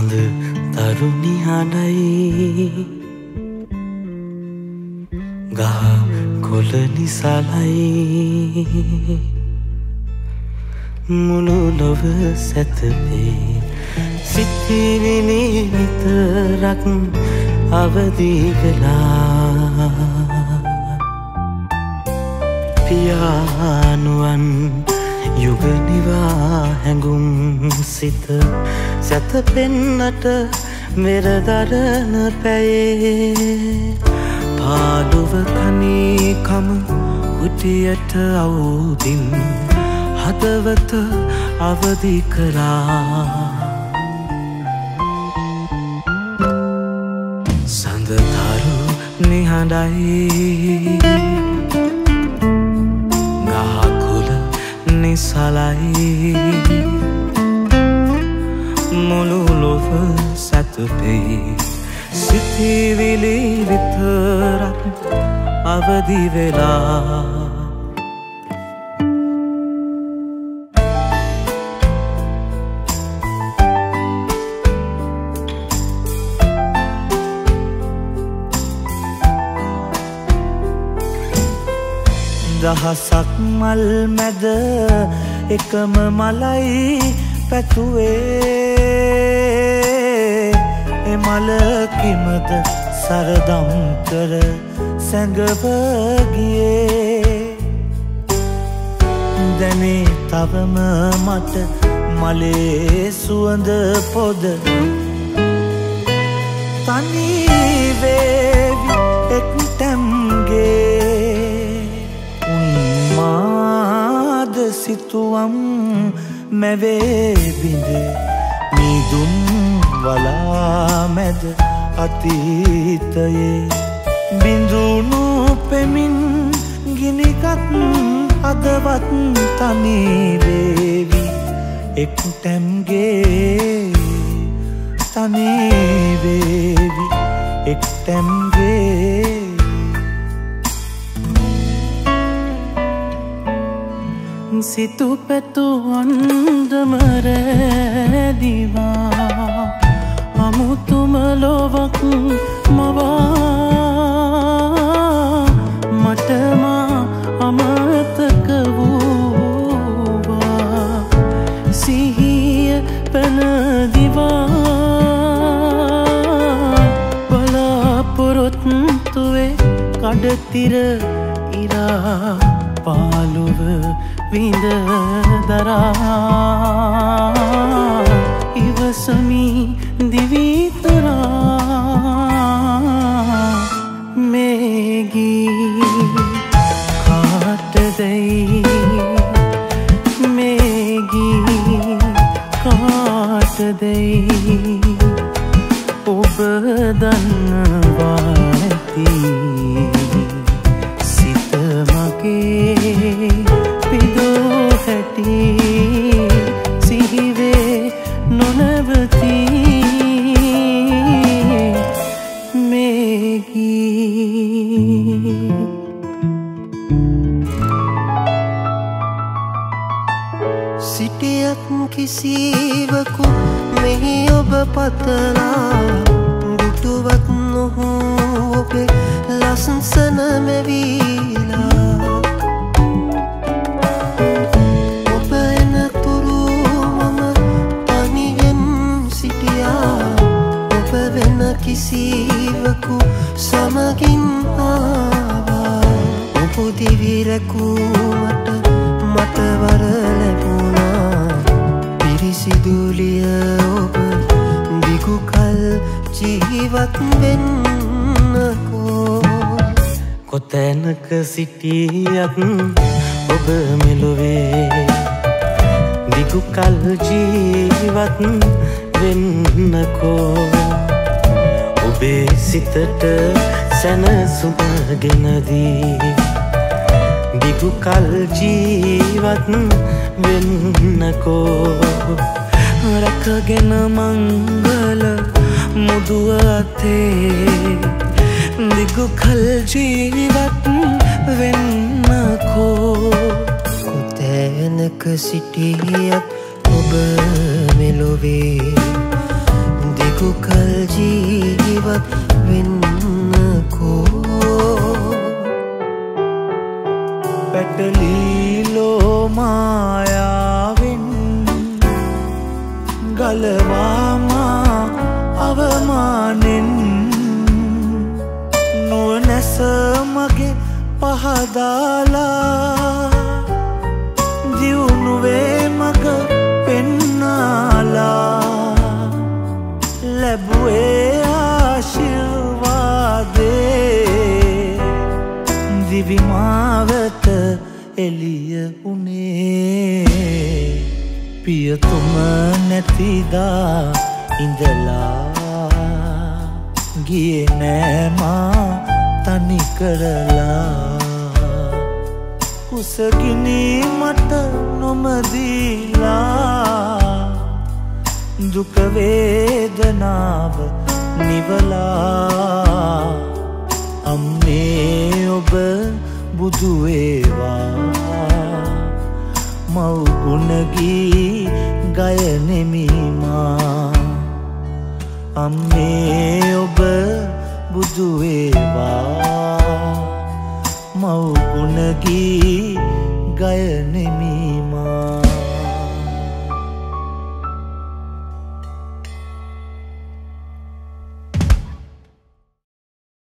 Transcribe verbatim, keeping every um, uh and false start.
සඳ තරුණි හඬයි ගහ කොළ නිසලයි මුළු ලොව සැතපේ සිතිවිලි විතරක් අවදි වෙලා පියානුවන් යුග නිවා හැඟුම් සිත සැතපෙන්නට මෙරදරන පැයේ පාළුව තනිකම කුටියට අවුදින් හදවත අවදි කළා සඳතරු නිහඬයි ගහකුල නිසලයි මුළු ලොව සැතපේ සිතිවිලි විතරක් අවදි වෙලා දහසක් මල් මැද එකම මලයි පැතුවේ එමල කිමද සරදම් කර සැඟව ගියේ දැනේ තවම මට මලේ සුවඳ පොද තනි වේවි එක්තැම්ගේ උන්මාද සිතුවම් මැවේ බිඳ මීදුම් වලා මැද අතීතයේ බිඳුණු පෙමින් ගිනිගත් හදවත් තනි වේවි එක්තැම්ගේ තනි වේවි එක්තැම්ගේ සිතු පැතු අන්දම රැදිවා අමුතුම ලොවක් මවා මටමා අමතක වූවා සිහිය පැනදිවා බලාපොරොත්තුවේ කඩතිර ඉරා පාළුව විඳ දරා ඉවසමි දිවිතරා මේගී කාටදයි මේගී කාටදයි ඔබ දන්නවා ඇති සිත මගේ පිදෝ හැටි සිහිවේ නොනවති මේගී සිටියත් කිසිවකු මෙහි ඔබ පතලා දුටුවත් නොහු ඔබේ ලස්සන මැවිලා ඔබ එනතුරු මම තනියෙන් සිටියා ඔබ වෙන කිසිවකු සමගින් ආවා ඔබ දිවිරැකුමට මට වර ලැබුණා පිරිසිදුලිය ඔබ දිගු කල් ජීවත් වෙන්නකෝ කොතැනක සිටියත් ඔබ මෙලොවේ දිගු කල් ජීවත් වෙන්නකෝ ඔබේ සිතට සැනසුම ගෙනදී දිගු කල් ජීවත් වෙන්නකෝ රැකගෙන මංගල මුදුව අතේ දිගු කල් ජීවත් වෙන්නකෝ කොතැනක සිටියත් ඔබ මෙලොවේ ගලවාමා අවමානෙන් නුවණැස මගේ පහදාලා දියුණුවේ මග පෙන්නාලා ලැබුවේ ආශිර්වාදේ දිවිමාවත එළිය උනේ පියතුම නැතිදා ඉඳලා ගියේ නෑ මා තනි කරලා කුසගිනි මට නොමදීලා දුක වේදනාව නිවලා අම්මේ ඔබ බුදු වේවා මව් ගුණ ගී ගයනෙමි මා අම්මේ ඔබ බුදු වේවා මව් ගුණ ගී ගයනෙමි